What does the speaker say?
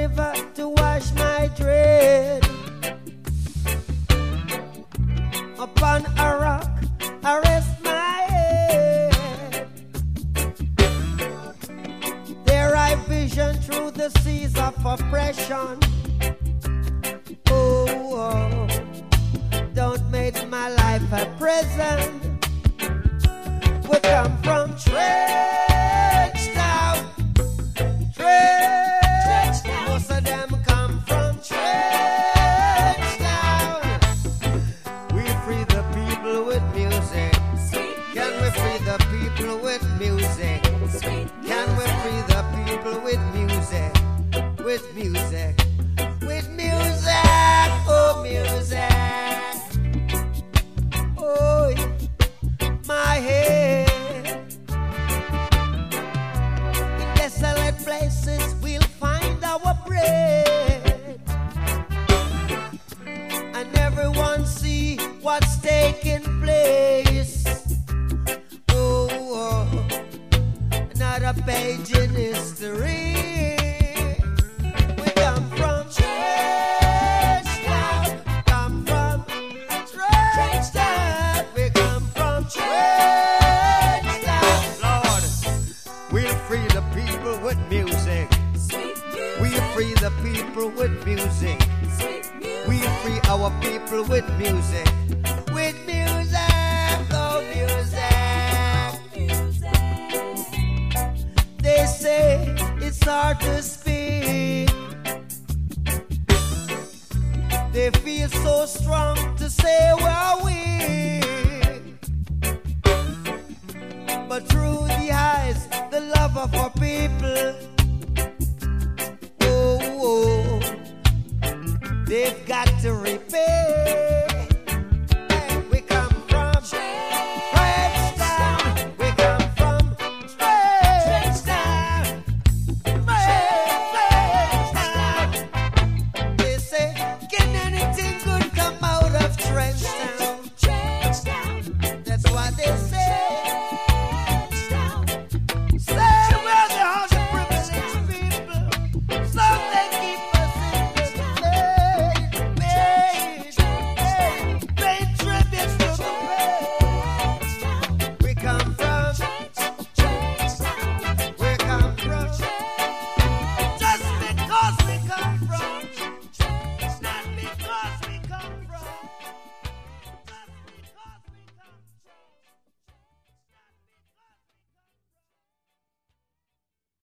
river to wash my dread. Upon a rock, I rest my head. There I vision through the seas of oppression. Oh, don't make my life a prison. We come from Trench Town. Trench Town. Most of them come from Trench Town. We free the people with music. Can we free the people with music? Can we free the people with music? With music. With music. Oh, music. Oh, my head. In desolate places we'll find our bread. And everyone see what's taking place. Oh, another page in history. We come from Trench Town. Come from Trench Town. We come from Trench Town. Lord, we'll free the people with music. We free the people with music. We free our people with music. With music, oh music. They say it's hard to speak. They feel so strong to say we're weak. But through the eyes, the love of our people, oh, they've got to repent.